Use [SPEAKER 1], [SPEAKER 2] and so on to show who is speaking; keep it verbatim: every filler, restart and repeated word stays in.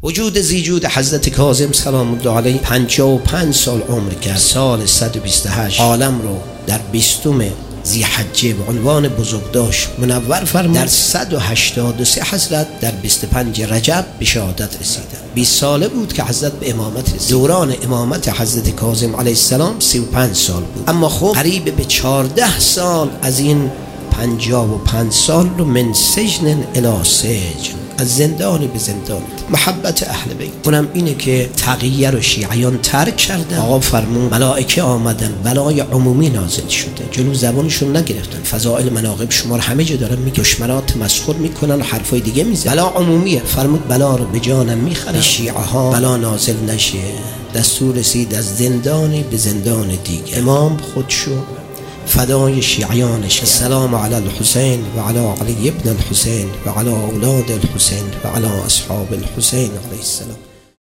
[SPEAKER 1] وجود زیجود حضرت کاظم سلام الله علیه پنجاه و پنج سال عمر کرد. سال صد و بیست و هشت عالم رو در بیستم ذی‌حجه به عنوان بزرگداشت منور فرمود. در صد و هشتاد و سه حضرت در بیست و پنج رجب به شهادت رسیدند. بیست ساله بود که حضرت به امامت رسید. دوران امامت حضرت کاظم علیه السلام سی و پنج سال بود، اما خب قریب به چهارده سال از این پنجاه و پنج سال رو من سجن الی سجن، از زندانی به زندان، محبت اهل بیت. اونم اینه که تقیه رو شیعیان ترک کردن. آقا فرمون ملائکه آمدن، بلای عمومی نازل شده، جلو زبانشون نگرفتن. فضائل مناقب شما همه جا دارن میگه، دشمنات مسخور میکنن و حرفای دیگه میزنن. بلا عمومیه. فرمود بلا رو به جانم میخرن، شیعه ها بلا نازل نشه. دستور رسید از زندانی به زندان دیگه. امام خودشو فدای شیعیانش. السلام علی الحسین و علی علی ابن الحسین و علی اولاد الحسین و علی اصحاب الحسین علیه السلام.